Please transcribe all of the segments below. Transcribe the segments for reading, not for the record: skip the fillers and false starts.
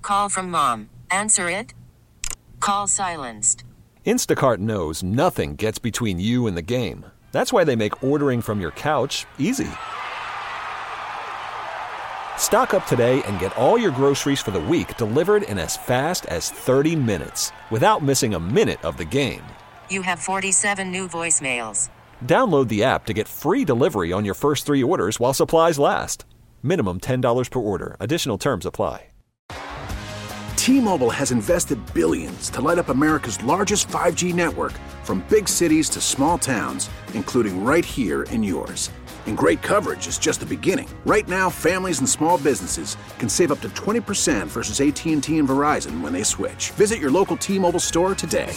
Call from mom. Answer it. Call silenced. Instacart knows nothing gets between you and the game. That's why they make ordering from your couch easy. Stock up today and get all your groceries for the week delivered in as fast as 30 minutes without missing a minute of the game. You have 47 new voicemails. Download the app to get free delivery on your first 3 orders while supplies last. Minimum $10 per order. Additional terms apply. T-Mobile has invested billions to light up America's largest 5G network, from big cities to small towns, including right here in yours. And great coverage is just the beginning. Right now, families and small businesses can save up to 20% versus AT&T and Verizon when they switch. Visit your local T-Mobile store today.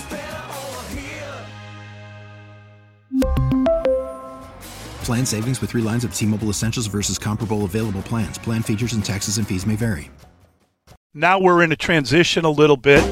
Plan savings with 3 lines of T-Mobile Essentials versus comparable available plans. Plan features and taxes and fees may vary. Now we're in a transition a little bit.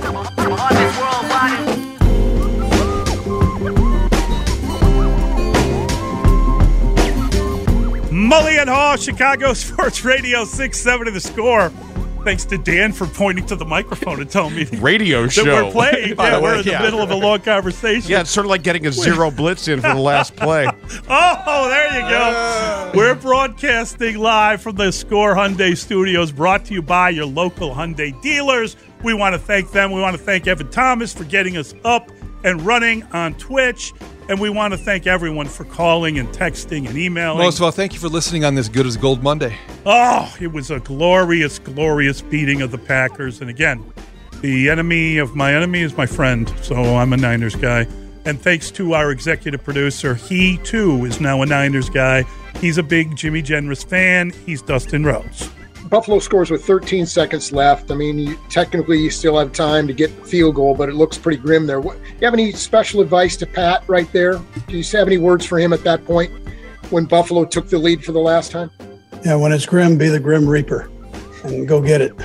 Mully and Hall, Chicago Sports Radio 670 The Score. Thanks to Dan for pointing to the microphone and telling me radio show that we're playing. We're in the middle of a long conversation. Yeah, it's sort of like getting a zero blitz in for the last play. Oh, there you go. We're broadcasting live from the Score Hyundai Studios, brought to you by your local Hyundai dealers. We want to thank them. We want to thank Evan Thomas for getting us up and running on Twitch. And we want to thank everyone for calling and texting and emailing. Most of all, thank you for listening on this Good as Gold Monday. Oh, it was a glorious, glorious beating of the Packers. And again, the enemy of my enemy is my friend. So I'm a Niners guy. And thanks to our executive producer, he too is now a Niners guy. He's a big Jimmy Generous fan. He's Dustin Rhodes. Buffalo scores with 13 seconds left. I mean, technically you still have time to get a field goal, but it looks pretty grim there. You have any special advice to Pat right there? Do you have any words for him at that point when Buffalo took the lead for the last time? Yeah, when it's grim, be the Grim Reaper and go get it.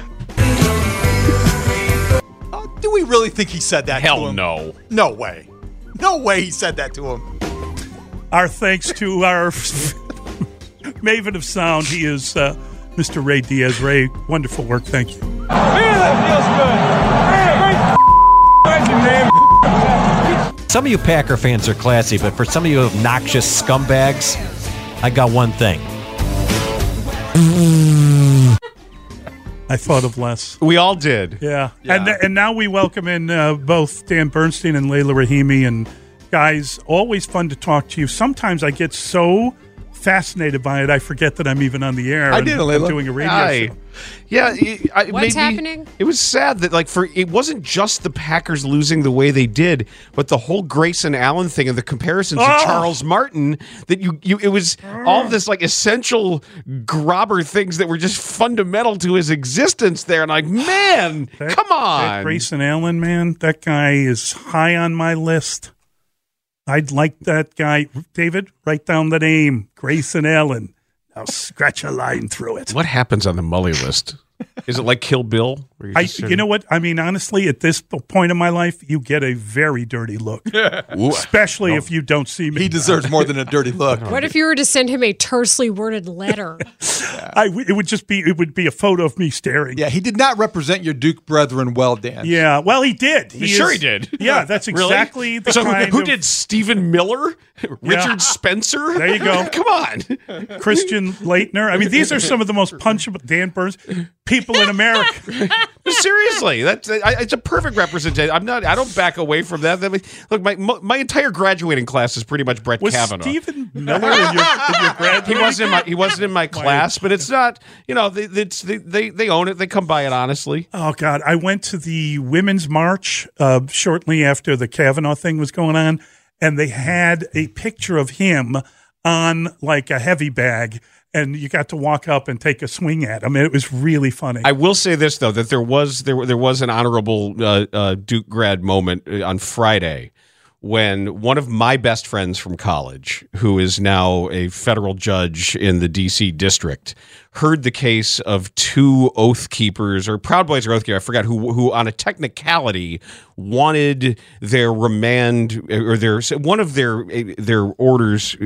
Do we really think he said that to him? Hell no. No way. No way he said that to him. Our thanks to our maven of sound. He is Mr. Ray Diaz. Ray, wonderful work. Thank you. Man, that feels good. Some of you Packer fans are classy, but for some of you obnoxious scumbags, I got one thing. I thought of less. We all did. Yeah. And now we welcome in both Dan Bernstein and Layla Rahimi. And guys, always fun to talk to you. Sometimes I get so fascinated by it, I forget that I'm even on the air. I'm doing a radio show. Yeah, what's happening? It was sad that it wasn't just the Packers losing the way they did, but the whole Grayson Allen thing and the comparisons to Charles Martin. That it was all this like essential grobber things that were just fundamental to his existence there. And like, man, come on, that Grayson Allen, man, that guy is high on my list. I'd like that guy. David, write down the name, Grayson Allen. Now scratch a line through it. What happens on the Mully list? Is it like Kill Bill? You know what? I mean, honestly, at this point in my life, you get a very dirty look. Especially if you don't see me. He deserves more than a dirty look. What if you were to send him a tersely worded letter? It would be a photo of me staring. Yeah, he did not represent your Duke brethren well, Dan. Yeah, well, he did. He did. Yeah, that's exactly the kind who did Stephen Miller? Richard Spencer? There you go. Come on. Christian Leitner. I mean, these are some of the most punchable Dan Burns people in America. Seriously, it's a perfect representation. I don't back away from that. I mean, look, my entire graduating class is pretty much Brett Kavanaugh. Stephen Miller in your graduating? He wasn't in my class, but it's not. You know, they own it. They come by it honestly. Oh God, I went to the Women's March shortly after the Kavanaugh thing was going on, and they had a picture of him on like a heavy bag. And you got to walk up and take a swing at him. It was really funny. I will say this though, that there was an honorable Duke grad moment on Friday when one of my best friends from college, who is now a federal judge in the D.C. district, heard the case of two Oath Keepers or Proud Boys or Oath Keepers, I forgot who on a technicality wanted their remand or one of their orders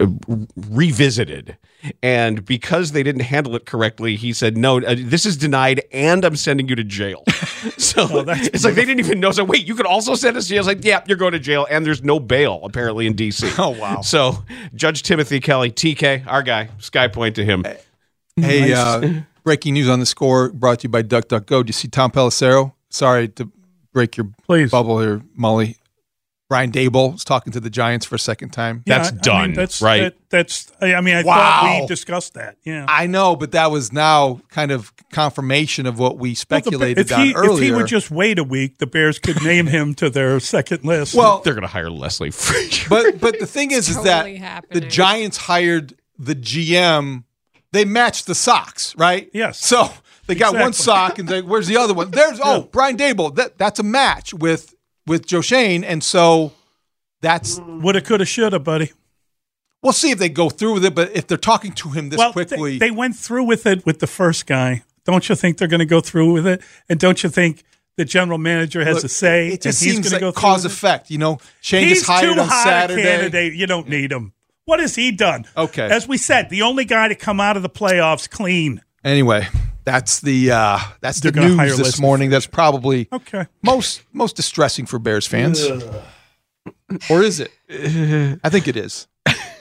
revisited. And because they didn't handle it correctly, he said, no, this is denied and I'm sending you to jail. So it's like they didn't even know. So wait, you could also send us to jail? It's like, yeah, you're going to jail and there's no bail apparently in D.C. Oh, wow. So Judge Timothy Kelly, TK, our guy, Sky Point to him. Hey, Nice. Breaking news on the score brought to you by DuckDuckGo. Do you see Tom Pelissero? Sorry to break your bubble here, Molly. Brian Daboll is talking to the Giants for a second time. That's done, right? I thought we discussed that. Yeah, I know, but that was now kind of confirmation of what we speculated on earlier. If he would just wait a week, the Bears could name him to their second list. Well, they're going to hire Leslie Frazier. But the thing is that the Giants hired the GM. They matched the socks, right? Yes. So they got one sock, and where's the other one? There's Brian Daboll. That's a match with Joe Schoen, and so that's woulda, coulda, shoulda, buddy. We'll see if they go through with it. But if they're talking to him this quickly, they went through with it with the first guy. Don't you think they're going to go through with it? And don't you think the general manager has a say? It just and he's seems gonna like go cause through effect. You know, Schoen he's gets hired too on hot Saturday. A candidate. You don't need him. What has he done? Okay. As we said, the only guy to come out of the playoffs clean. Anyway, that's the gonna hire news this Leslie morning. That's probably Okay. most distressing for Bears fans. Or is it? I think it is.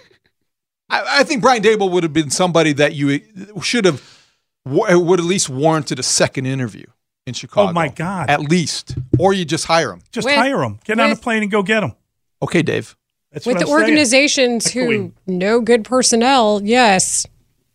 I think Brian Daboll would have been somebody that you should have would at least warranted a second interview in Chicago. Oh my God! At least, or you just hire him. Just hire him. Get on a plane and go get him. Okay, Dave. That's With what I'm organizations who know good personnel, yes.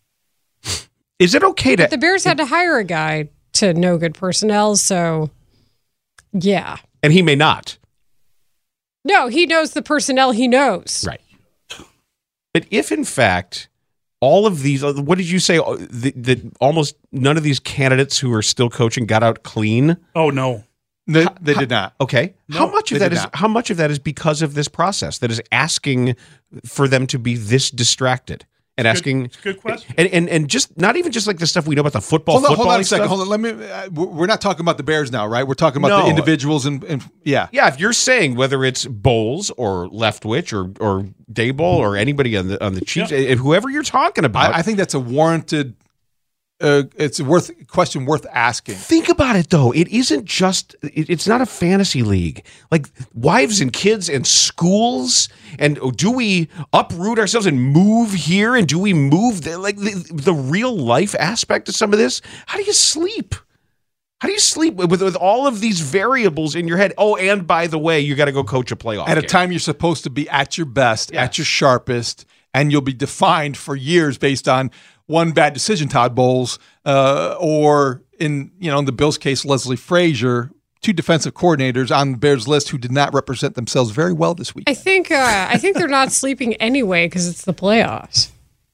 Is it okay to? But the Bears had to hire a guy to know good personnel, so yeah. And he may not. No, he knows the personnel he knows. Right. But if, in fact, all of these, what did you say, that almost none of these candidates who are still coaching got out clean? Oh, no. They did not. Okay. No, how much of they that did is not. how much of that is because of this process that is asking for them to be this distracted and asking? It's a good question. And just not even just like the stuff we know about the football. Hold on a stuff. second. Hold on. Let me. We're not talking about the Bears now, right? We're talking about the individuals and yeah. Yeah, if you're saying whether it's Bowles or Leftwich or Daboll or anybody on the Chiefs, whoever you're talking about, I think that's a warranted. It's a question worth asking. Think about it, though. It isn't just. It's not a fantasy league. Like wives and kids and schools. And do we uproot ourselves and move here? And do we move the real life aspect of some of this? How do you sleep? How do you sleep with all of these variables in your head? Oh, and by the way, you got to go coach a playoff At a game. time you're supposed to be at your best, at your sharpest, and you'll be defined for years based on one bad decision, Todd Bowles, or in the Bills' case, Leslie Frazier, two defensive coordinators on the Bears list who did not represent themselves very well this week. I think they're not sleeping anyway because it's the playoffs.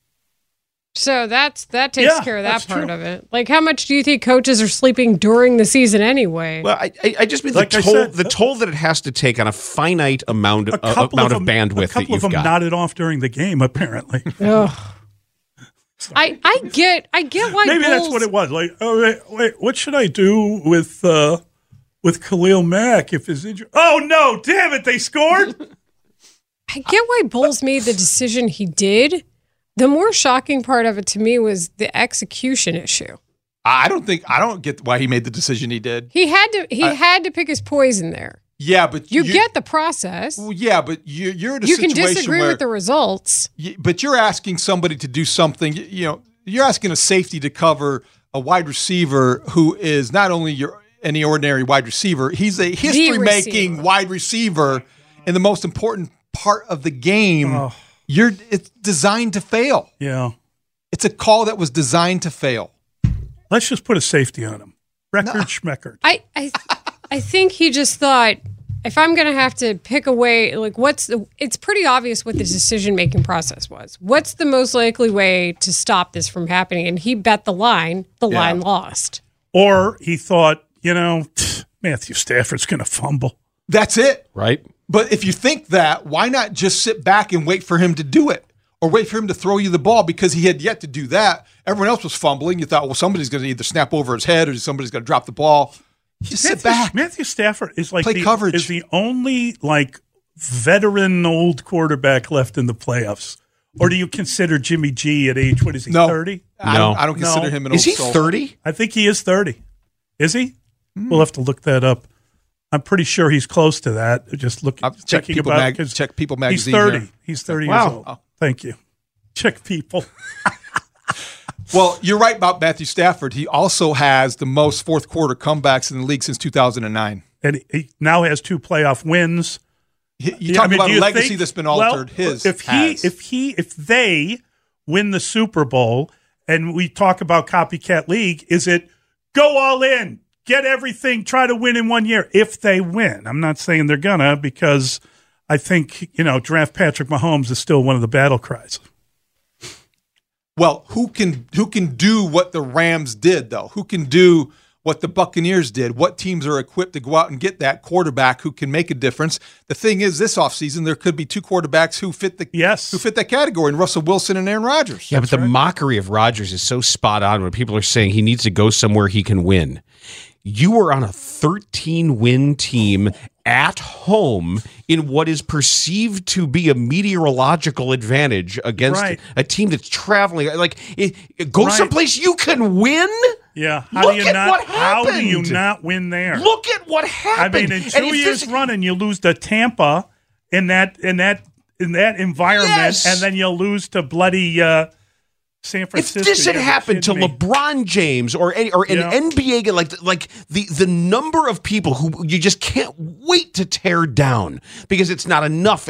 So that takes care of that part of it. Like, how much do you think coaches are sleeping during the season anyway? Well, I just mean the toll that it has to take on a finite amount of bandwidth. A couple that of them got. nodded off during the game, apparently. I get why maybe Bulls, that's what it was. Like, oh wait, what should I do with Khalil Mack if his injury? Oh no, damn it, they scored. I get why Bowles made the decision he did. The more shocking part of it to me was the execution issue. I don't get why he made the decision he did. He had to pick his poison there. Yeah, but you get the process. Well, yeah, but you're in a you situation can disagree where, with the results. But you're asking somebody to do something. You're asking a safety to cover a wide receiver who is not only any ordinary wide receiver. He's a history-making wide receiver in the most important part of the game. It's designed to fail. Yeah, it's a call that was designed to fail. Let's just put a safety on him. Schmeckert. I think he just thought, if I'm going to have to pick a way, like it's pretty obvious what the decision-making process was. What's the most likely way to stop this from happening? And he bet the line. The line lost. Or he thought, Matthew Stafford's going to fumble. That's it. Right. But if you think that, why not just sit back and wait for him to do it? or wait for him to throw you the ball because he had yet to do that. Everyone else was fumbling. You thought, well, somebody's going to either snap over his head or somebody's going to drop the ball. Just sit back. Matthew Stafford is like Play coverage. Is the only like veteran old quarterback left in the playoffs. Or do you consider Jimmy G at age, what is he, 30? No. I don't consider him an old Is he soul. 30? I think he is 30. Is he? We'll have to look that up. I'm pretty sure he's close to that. Just check People Magazine. He's 30. Here. He's 30 Wow. years old. Oh. Thank you. Check People. Well, you're right about Matthew Stafford. He also has the most fourth quarter comebacks in the league since 2009. And he now has 2 playoff wins. You talk about a legacy that's been altered. If they win the Super Bowl, and we talk about copycat league, is it go all in, get everything, try to win in 1 year? If they win, I'm not saying they're gonna, because I think draft Patrick Mahomes is still one of the battle cries. Well, who can do what the Rams did though? Who can do what the Buccaneers did? What teams are equipped to go out and get that quarterback who can make a difference? The thing is, this offseason, there could be 2 quarterbacks who fit that category, and Russell Wilson and Aaron Rodgers. Yeah, but the mockery of Rodgers is so spot on when people are saying he needs to go somewhere he can win. You were on a 13-win team at home in what is perceived to be a meteorological advantage against a team that's traveling. Go someplace you can win. Yeah, how do you not win there? Look at what happened. I mean, in 2 years running, you lose to Tampa in that environment, and then you'll lose to bloody San Francisco. If this had happened to LeBron James or an NBA guy, like the number of people who you just can't wait to tear down because it's not enough.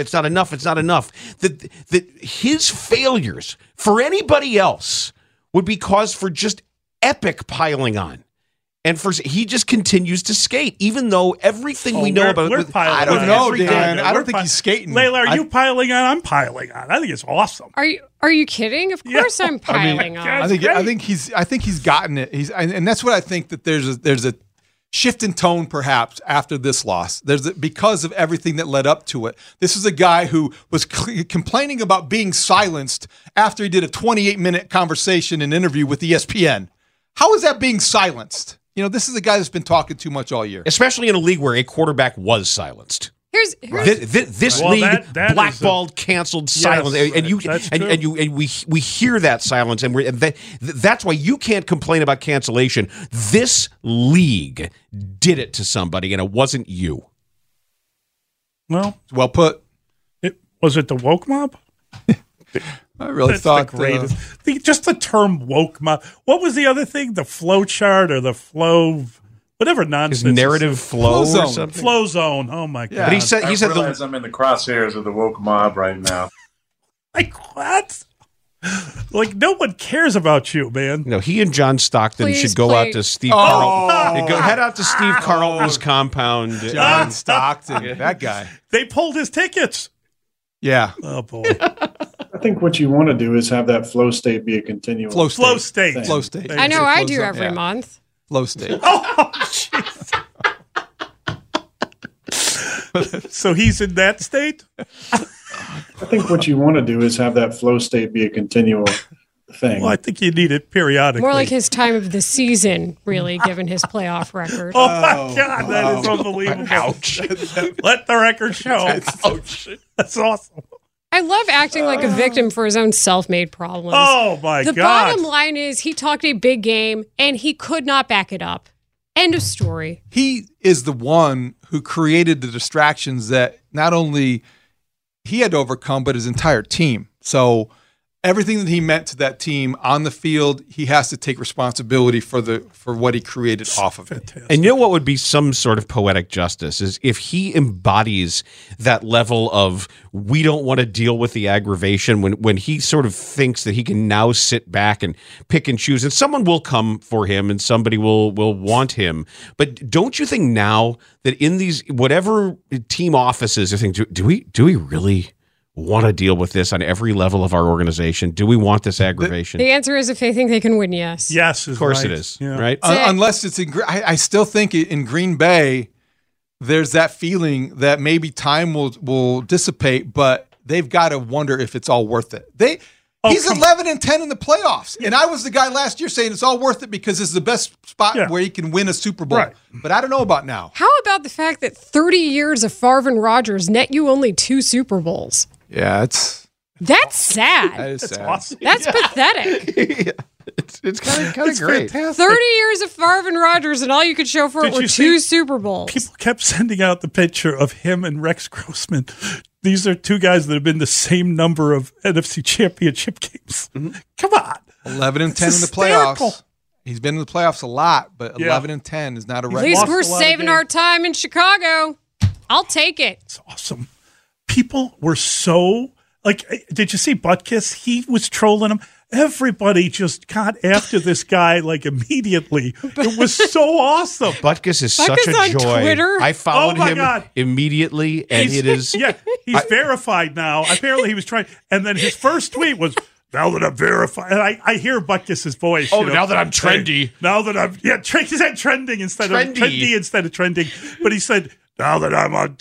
That his failures for anybody else would be cause for just epic piling on. And he just continues to skate, even though everything we know about it. I don't know, Dan. I don't think he's skating. Layla, are you piling on? I'm piling on. I think it's awesome. Are you kidding? Of course I'm piling on. I think he's gotten it. And that's what I think, that there's a shift in tone perhaps after this loss. Because of everything that led up to it. This is a guy who was complaining about being silenced after he did a 28-minute conversation and interview with ESPN. How is that being silenced? This is a guy that's been talking too much all year. Especially in a league where a quarterback was silenced. This league blackballed, canceled, silence, and we hear that silence, and that's why you can't complain about cancellation. This league did it to somebody, and it wasn't you. Well put. Was it the woke mob? I really thought the greatest. Just the term woke mob. What was the other thing? The flow chart or the flow, whatever nonsense. His narrative flow or something. Flow zone. Oh my god! Yeah. But he said I'm in the crosshairs of the woke mob right now. Like what? Like no one cares about you, man. No, he and John Stockton should go out to Steve Carlton. Head out to Steve Carlton's compound. John Stockton, that guy. They pulled his tickets. Yeah. Oh boy. I think what you want to do is have that flow state be a continual flow state. I know I do every month. Flow state. Oh, jeez. So he's in that state? I think what you want to do is have that flow state be a continual thing. Well, I think you need it periodically. More like his time of the season, really, given his playoff record. Oh, my God. That is unbelievable. Ouch. Let the record show. Ouch. That's awesome. I love acting like a victim for his own self-made problems. Oh, my God. The bottom line is he talked a big game, and he could not back it up. End of story. He is the one who created the distractions that not only he had to overcome, but his entire team. So everything that he meant to that team on the field, he has to take responsibility for what he created off of it. And you know what would be some sort of poetic justice is if he embodies that level of we don't want to deal with the aggravation when he sort of thinks that he can now sit back and pick and choose, and someone will come for him and somebody will want him. But don't you think now that in these whatever team offices, you think do we really want to deal with this on every level of our organization? Do we want this aggravation? The answer is if they think they can win, yes. Yes, of course right. it is. Yeah. Right? Unless it's in, I still think in Green Bay, there's that feeling that maybe time will dissipate, but they've got to wonder if it's all worth it. He's 11-10 in the playoffs. And I was the guy last year saying it's all worth it because it's the best spot where he can win a Super Bowl. Right. But I don't know about now. How about the fact that 30 years of Favre and Rodgers net you only 2 Super Bowls? Yeah, that's sad. That is sad. Awesome. That's pathetic. Yeah. It's kind of great. Fantastic. 30 years of Favre and Rodgers, and all you could show for it were 2 Super Bowls. People kept sending out the picture of him and Rex Grossman. These are 2 guys that have been the same number of NFC Championship games. Mm-hmm. Come on. 11-10 in the playoffs. He's been in the playoffs a lot, but 11-10 is not a record. At least we're saving our time in Chicago. I'll take it. It's awesome. People were so, did you see Butkus? He was trolling him. Everybody just got after this guy immediately. It was so awesome. Butkus is such a joy. Twitter? I followed him immediately, and it is. Yeah, he's verified now. Apparently, he was trying. And then his first tweet was, "Now that I'm verified," and I hear Butkus's voice. Oh, now that I'm trendy. Now that I'm he said trending instead of trendy instead of trending. But he said, "Now that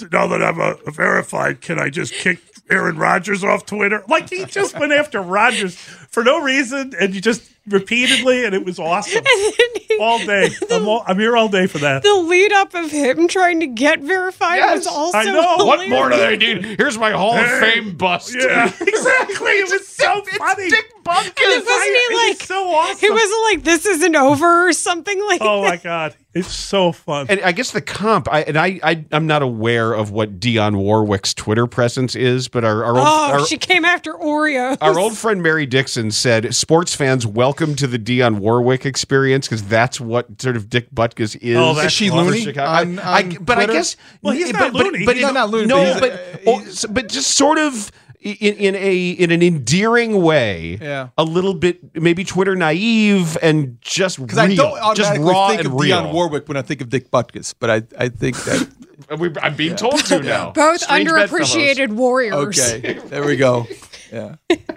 I'm verified, can I just kick Aaron Rodgers off Twitter?" He just went after Rodgers for no reason, and you just repeatedly, and it was awesome. All day. I'm here all day for that. The lead up of him trying to get verified was also I know. hilarious. What more do they need? Here's my Hall of Fame bust. Yeah, exactly. It was so funny. It's Dick Butkus. It's so awesome. He wasn't this isn't over or something like that. Oh my God. It's so fun. And I guess the comp, I'm not aware of what Dionne Warwick's Twitter presence is, but she came after Oreos. Our old friend Mary Dixon said, "Sports fans, welcome to the Dionne Warwick experience," because that's what sort of Dick Butkus is. Oh, is she loony? But I guess, he's not loony. But he's not loony. No, but just sort of in an endearing way, a little bit maybe Twitter naive and just real, I don't automatically raw think and of real. Dionne Warwick when I think of Dick Butkus, but I think that I'm being told to now. Both Strange underappreciated warriors. Okay, there we go. Yeah.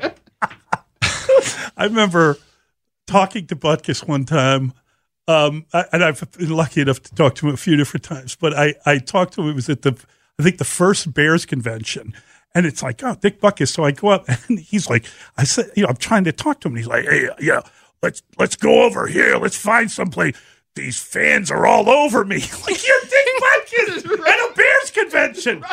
I remember talking to Butkus one time, and I've been lucky enough to talk to him a few different times, but I talked to him, it was at the first Bears convention, and it's Dick Butkus. So I go up, and he's like, I said, I'm trying to talk to him, and he's like, "Hey, let's go over here. Let's find someplace. These fans are all over me." You're Dick Butkus at a Bears convention.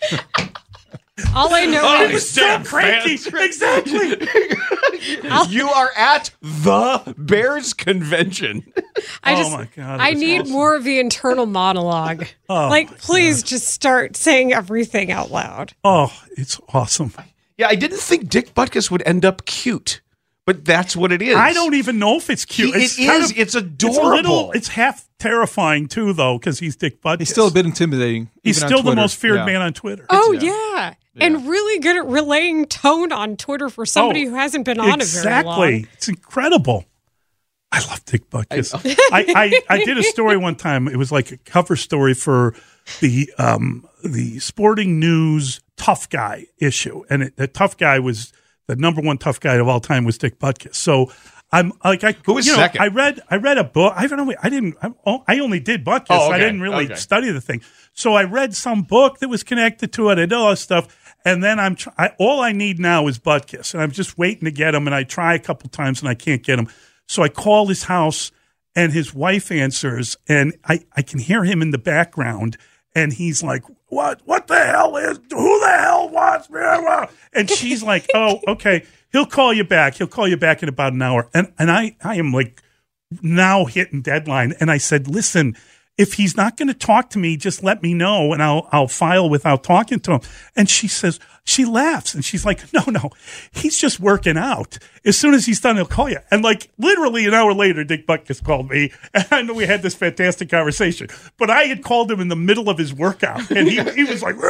All I know is so cranky. Exactly. You are at the Bears convention. My God. I need more of the internal monologue. Please just start saying everything out loud. Oh, it's awesome. Yeah, I didn't think Dick Butkus would end up cute, but that's what it is. I don't even know if it's cute. It's adorable. It's half terrifying too, though, because he's Dick Butkus. He's still a bit intimidating. He's still the most feared man on Twitter. Oh, yeah. And really good at relaying tone on Twitter for somebody who hasn't been on it very long. Exactly. It's incredible. I love Dick Butkus. I did a story one time. It was like a cover story for the Sporting News Tough Guy issue. And the tough guy was, the number one tough guy of all time was Dick Butkus. So I'm who was second? I read a book. I don't know. I only did Butkus. Oh, okay. I didn't really study the thing. So I read some book that was connected to it. I did all that stuff. And then all I need now is Butkus, and I'm just waiting to get him. And I try a couple times, and I can't get him. So I call his house, and his wife answers, and I can hear him in the background, and he's like, "What the hell who the hell wants me?" And she's like, "Oh, okay, he'll call you back. He'll call you back in about an hour." And I am now hitting deadline, and I said, "Listen, if he's not going to talk to me, just let me know, and I'll file without talking to him." And she says, she laughs, and she's like, no, he's just working out. As soon as he's done, he'll call you. And literally an hour later, Dick Butkus called me, and I know we had this fantastic conversation. But I had called him in the middle of his workout, and he was like,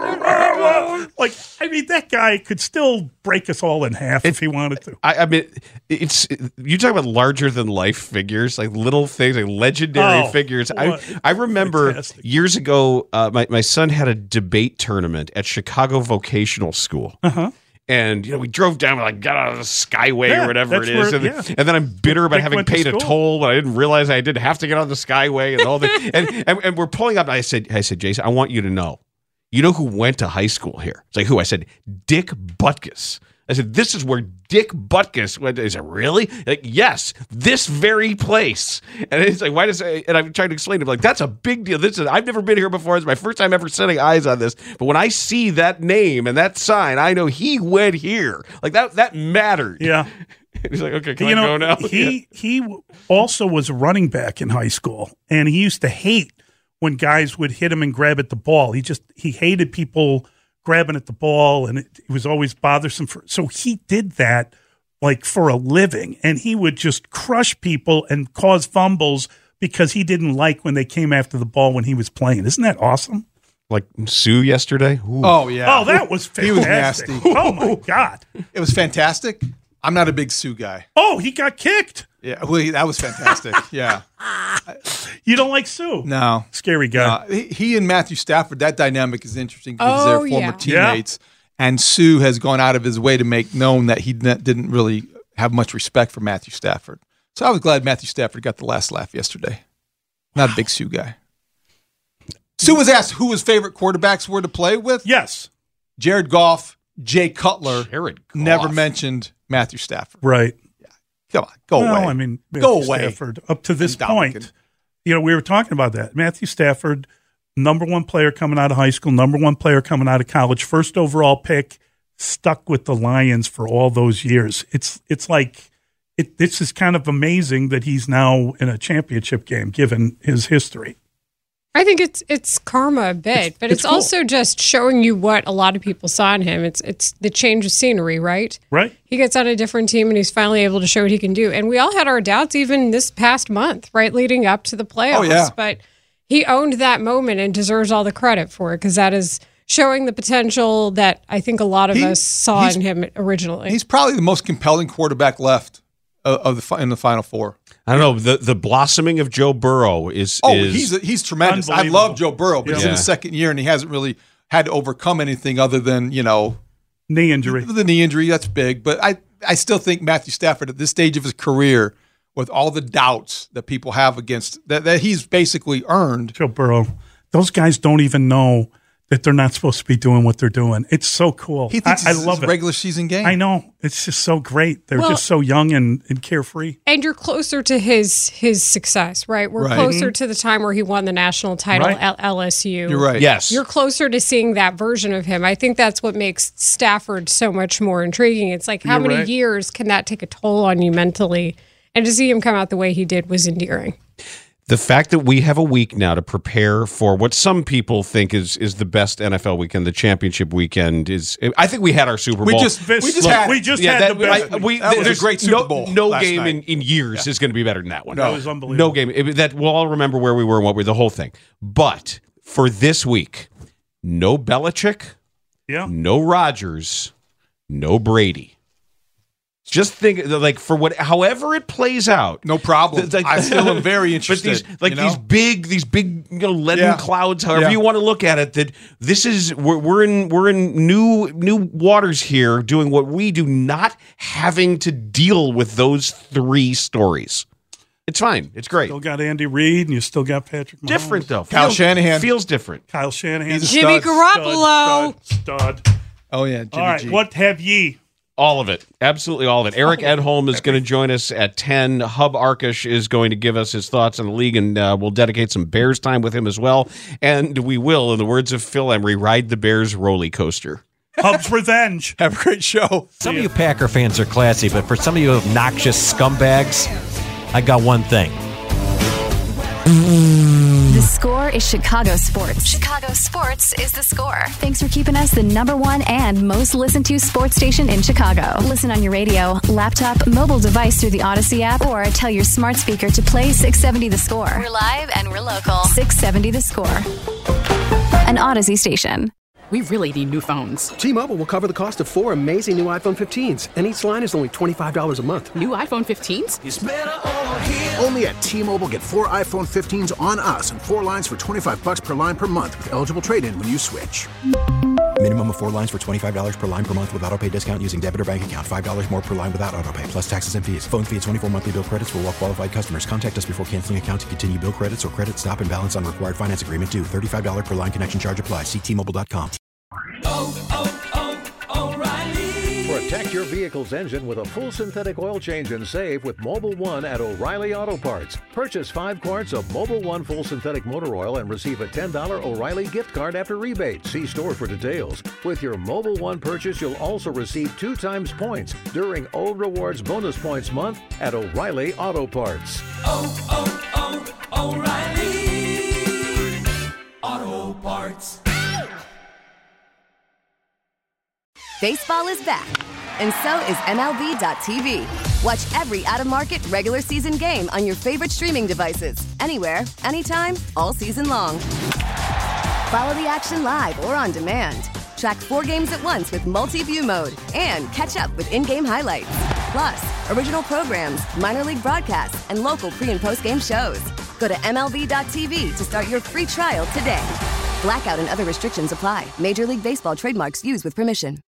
that guy could still break us all in half if he wanted to. I mean, you talk about larger than life figures, little things, legendary figures. I remember years ago, my son had a debate tournament at Chicago Vocational School. Uh-huh. And we drove down, got out of the Skyway or whatever it is, and then I'm bitter about having paid a toll, but I didn't realize I didn't have to get on the Skyway and all that. and we're pulling up. And I said, Jason, I want you to know, You know who went to high school here? It's like, who? I said, Dick Butkus. I said, this is where Dick Butkus went. I said, really? Like, yes, this very place. And it's like, why does? And I'm trying to explain to him, like, that's a big deal. I've never been here before. It's my first time ever setting eyes on this. But when I see that name and that sign, I know he went here. Like that mattered. Yeah. He's like, okay, can I go now? He also was a running back in high school, and he used to hate when guys would hit him and grab at the ball. He hated people grabbing at the ball, and it was always bothersome. So he did that like for a living, and he would just crush people and cause fumbles because he didn't like when they came after the ball when he was playing. Isn't that awesome? Like Sue yesterday? Ooh. Oh, yeah. Oh, that was fantastic. He was nasty. Oh, my God. It was fantastic. I'm not a big Sue guy. Oh, he got kicked. Yeah, well, that was fantastic. Yeah. You don't like Sue? No. Scary guy. No. He and Matthew Stafford, that dynamic is interesting because they're former teammates. Yeah. And Sue has gone out of his way to make known that he didn't really have much respect for Matthew Stafford. So I was glad Matthew Stafford got the last laugh yesterday. Not a big Sue guy. Sue was asked who his favorite quarterbacks were to play with. Yes. Jared Goff, Jay Cutler. Jared Goff. Never mentioned Matthew Stafford. Right. Yeah. Come on, go away. I mean, go Matthew away. Stafford, up to this point, we were talking about that. Matthew Stafford, number one player coming out of high school, number one player coming out of college, first overall pick, stuck with the Lions for all those years. It's like this is kind of amazing that he's now in a championship game, given his history. I think it's karma a bit, but it's cool. also just showing you what a lot of people saw in him. It's the change of scenery, right? Right. He gets on a different team and he's finally able to show what he can do. And we all had our doubts even this past month, right, leading up to the playoffs. Oh, yeah. But he owned that moment and deserves all the credit for it because that is showing the potential that I think a lot of us saw in him originally. He's probably the most compelling quarterback left in the Final Four. I don't know. The blossoming of Joe Burrow is. He's tremendous. I love Joe Burrow, but he's in his second year and he hasn't really had to overcome anything other than knee injury. The knee injury, that's big. But I still think Matthew Stafford at this stage of his career, with all the doubts that people have against that he's basically earned. Joe Burrow, those guys don't even know that they're not supposed to be doing what they're doing. It's so cool. He thinks I love it. Regular season game. I know. It's just so great. They're just so young and carefree. And you're closer to his success, right? We're closer to the time where he won the national title at LSU. You're right. Yes. You're closer to seeing that version of him. I think that's what makes Stafford so much more intriguing. It's like, how many years can that take a toll on you mentally? And to see him come out the way he did was endearing. The fact that we have a week now to prepare for what some people think is the best NFL weekend, the championship weekend is. I think we had our Super Bowl. We just had the best. That was a great Super Bowl. No game in years is going to be better than that one. That was unbelievable. No game. That we'll all remember where we were and what we the whole thing. But for this week, no Belichick, no Rodgers, no Brady. Just think, like, for however it plays out, no problem. I still am very interested. But these big leaden clouds, however you want to look at it, that this is we're in new waters here, doing what we do, not having to deal with those three stories. It's fine. It's great. Still got Andy Reid, and you still got Patrick Mahomes. Different though. Kyle Shanahan feels different. Kyle Shanahan, Jimmy Garoppolo, stud. Oh yeah. Jimmy All right, G. what have ye? All of it. Absolutely all of it. Eric Edholm is going to join us at 10. Hub Arkush is going to give us his thoughts on the league, and we'll dedicate some Bears time with him as well. And we will, in the words of Phil Emery, ride the Bears roller coaster. Hub's revenge. Have a great show. Some of you Packer fans are classy, but for some of you obnoxious scumbags, I got one thing. The Score is Chicago sports. Chicago sports is The Score. Thanks for keeping us the #1 and most listened to sports station in Chicago. Listen on your radio, laptop, mobile device through the Odyssey app, or tell your smart speaker to play 670 The Score. We're live and we're local. 670 The Score. An Odyssey station. We really need new phones. T-Mobile will cover the cost of 4 amazing new iPhone 15s, and each line is only $25 a month. New iPhone 15s? It's better over here. Only at T-Mobile, get 4 iPhone 15s on us and 4 lines for $25 per line per month with eligible trade-in when you switch. Minimum of 4 lines for $25 per line per month with autopay discount using debit or bank account. $5 more per line without autopay, plus taxes and fees. Phone fee at 24 monthly bill credits for well-qualified customers. Contact us before canceling account to continue bill credits or credit stop and balance on required finance agreement due. $35 per line connection charge applies. See T-Mobile.com. Protect your vehicle's engine with a full synthetic oil change and save with Mobil 1 at O'Reilly Auto Parts. Purchase 5 quarts of Mobil 1 full synthetic motor oil and receive a $10 O'Reilly gift card after rebate. See store for details. With your Mobil 1 purchase, you'll also receive 2 times points during O Rewards Bonus Points Month at O'Reilly Auto Parts. O'Reilly Auto Parts. Baseball is back, and so is MLB.tv. Watch every out-of-market regular season game on your favorite streaming devices, anywhere, anytime, all season long. Follow the action live or on demand. Track 4 games at once with multi-view mode and catch up with in-game highlights. Plus, original programs, minor league broadcasts, and local pre- and post-game shows. Go to MLB.tv to start your free trial today. Blackout and other restrictions apply. Major League Baseball trademarks used with permission.